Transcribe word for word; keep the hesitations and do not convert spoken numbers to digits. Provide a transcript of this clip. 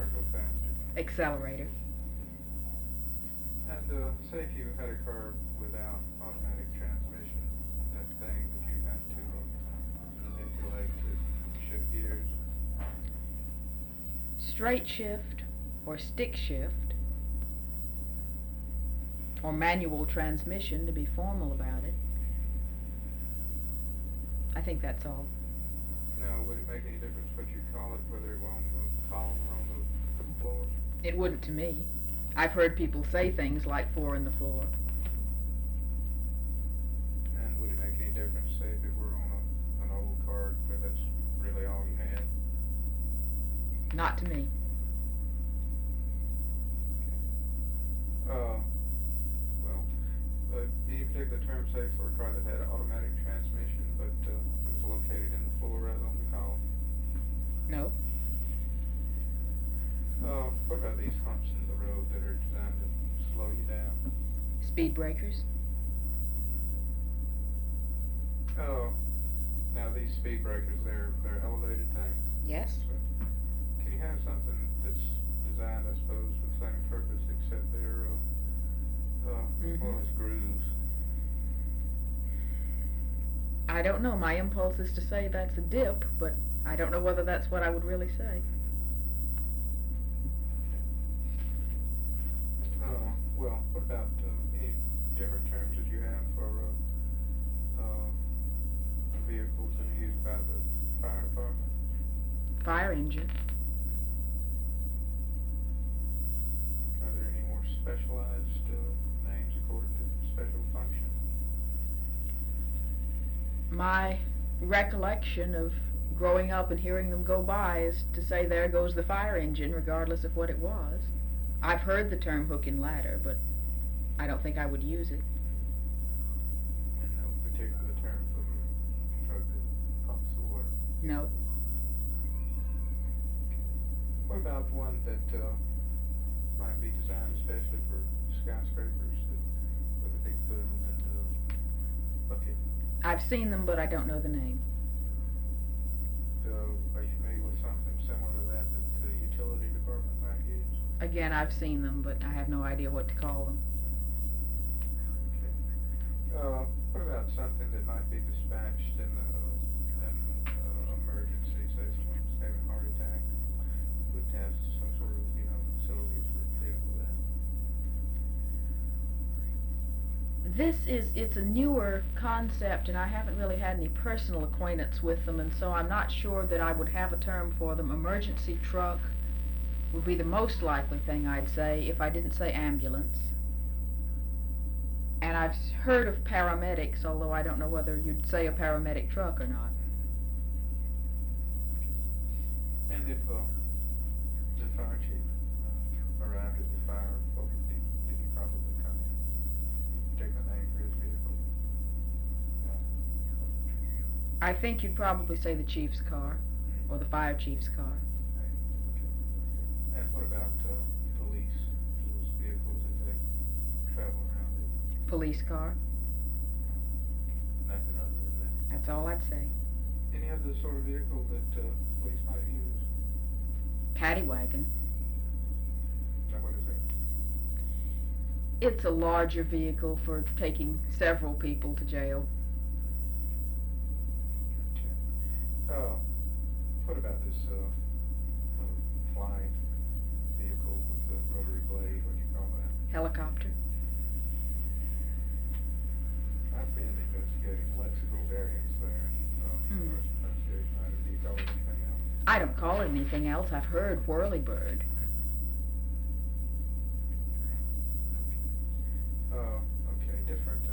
go faster? Accelerator. And uh, say if you had a car without automatic transmission, that thing that you have to uh, manipulate to shift gears. Straight shift or stick shift or manual transmission, to be formal about it. I think that's all. Now, would it make any difference what you call it, whether it were on the column or on the floor? It wouldn't to me. I've heard people say things like four in the floor. And would it make any difference, say, if it were on a, an old cart where that's really all you had? Not to me. Okay. Uh, well, uh, any particular term, say, for a car that had automatic transmission, but uh, it was located in the floor rather than the column? No. Uh, what about these humps in the road that are designed to slow you down? Speed breakers. Oh, now these speed breakers, they're they're elevated things. Yes. So, can you have something that's designed, I suppose, for the same purpose, except they're uh, uh, Mhm. more or less grooves? I don't know. My impulse is to say that's a dip, but I don't know whether that's what I would really say. Uh, well, what about uh, any different terms that you have for uh, uh, vehicles that are used by the fire department? Fire engine. Are there any more specialized uh, names according to special function? My recollection of growing up and hearing them go by is to say there goes the fire engine, regardless of what it was. I've heard the term hook and ladder, but I don't think I would use it. And no particular term for the truck that pumps the water? No. What about one that uh, might be designed especially for skyscrapers that, with a big boom and a bucket? I've seen them, but I don't know the name. Uh, are you familiar with something similar to that that the utility department might use? Again, I've seen them, but I have no idea what to call them. Okay. Uh, what about something that might be dispatched in a, an uh, emergency, say someone's having a heart attack, would have some sort of, you know, facilities for dealing with that? This is, it's a newer concept, and I haven't really had any personal acquaintance with them, and so I'm not sure that I would have a term for them. Emergency truck would be the most likely thing I'd say if I didn't say ambulance. And I've heard of paramedics, although I don't know whether you'd say a paramedic truck or not. And if uh, the fire chief uh, arrived at the fire, what would he, did he probably come in? Any particular name for his vehicle? I think you'd probably say the chief's car, or the fire chief's car. Right. Okay. And what about uh, police, those vehicles that they travel around in? Police car. Nothing other than that. That's all I'd say. Any other sort of vehicle that uh, police might use? Paddy wagon. Now, what is that? It's a larger vehicle for taking several people to jail. Okay. Uh, what about this uh, uh, flying vehicle with the rotary blade? What do you call that? Helicopter. I've been investigating lexical variants there. Uh, Hmm. as far as pronunciation, I do you call it anything else? I don't call it anything else. I've heard whirlybird. Okay. Uh, okay, different